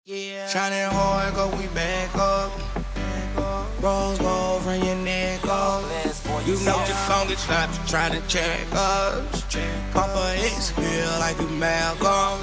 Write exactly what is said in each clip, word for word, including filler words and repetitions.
Yeah. Shining hard, go we back up. Rose gold from your neck up. You know you gon' get slapped, you tryna check us. Papa X feel like you Malcolm.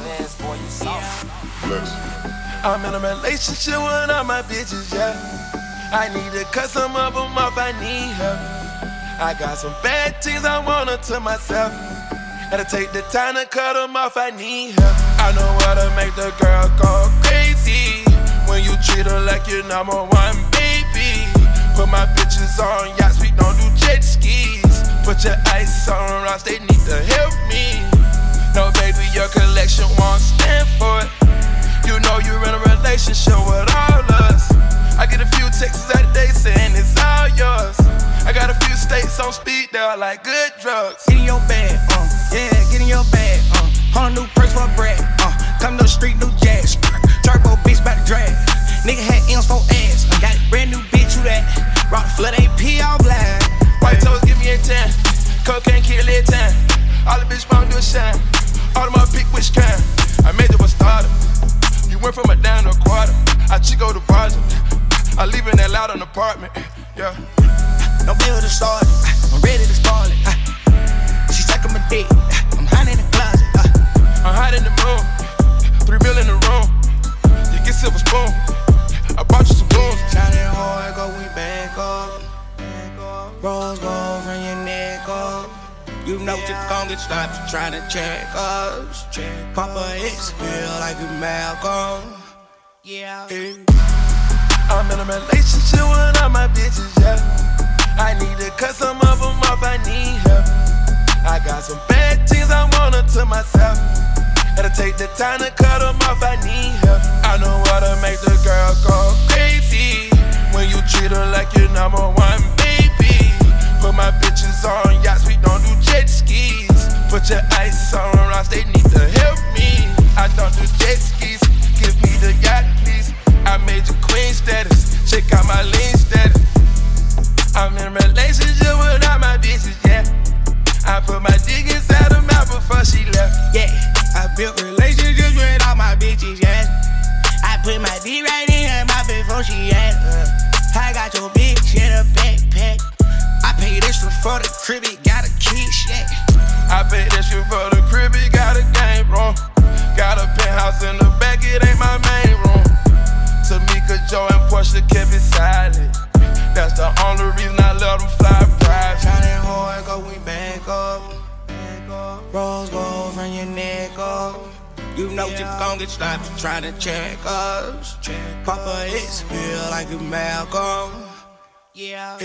I'm in a relationship with all my bitches, yeah. I need to cut some of them off, I need help. I got some bad things I want to myself. Gotta take the time to cut them off, I need help. I know how to make the girl go crazy when you treat her like your number one baby. Put my bitches on yachts, we don't do jet skis. Put your ice on rocks, they need to help me. No baby, your collection won't stand for it. You know you're in a relationship with all us. I get a few texts a day saying it's all yours. I got a few states on speed, they're like good drugs. Get in your bag, uh, yeah, get in your bag, uh. Hold a new purse for bread, uh. Come to the street, new jazz. Turbo bitch bout to drag. Nigga had M's for ass. Uh. Got a brand new bitch, who that? Rock the flood A P all black. White toes give me a ten. Cocaine kill it ten. All the bitch wanna do is shine. All of my pick which kind. I made it a starter. You went from a down to a quarter. I Chico the project. I live in that loud an apartment. Yeah. No bill to start it. I'm ready to spoil it. She suckin' my dick. I'm hiding in the closet. I'm hiding in the room. Three mil in the room. You get silver spoon. I bought you some booze. Shining hard, go we back up. Rose gold from your neck up. You know you gon' get stopped, you tryna check us. Papa X feel like you Malcolm. Yeah. I'm in a relationship with all my bitches, yeah. I need to cut some of them off, I need help. I got some bad things I want to myself. Gotta take the time to cut them off, I need help. I know how to make the girl go crazy when you treat her like your number one baby. Put my bitches on yachts, we don't do jet skis. Put your ice on rocks, they need to help me. I don't do jet skis, give me the yacht please. I made you queen status, check out my lean status. I'm in a relationship with all my bitches, yeah. I put my dick inside her mouth before she left. Yeah, I built relationships with all my bitches, yeah. I put my dick right in her mouth before she left. uh, I got your bitch in a backpack. I paid extra for the crib, it got a kiss, yeah. I paid extra for the crib, it got a game room. Got a penthouse in the back, it ain't my main room. Tamika, Joe, and Portia kept it silent. That's the only reason I let them fly private. Shining hard, go we back up. Rose gold from your neck up. You know you gon' get stopped, you tryna check us. Papa X feel like you Malcolm. Yeah.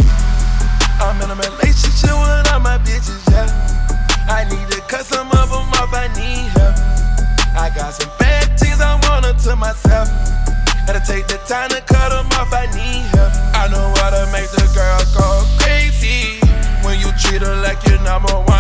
I'm in a relationship with all my bitches, yeah. I need to cut some of them off, I need help. I got some bad things I want to myself. Gotta take the time to cut them off, I need help. I know how to make the girl go crazy when you treat her like your number one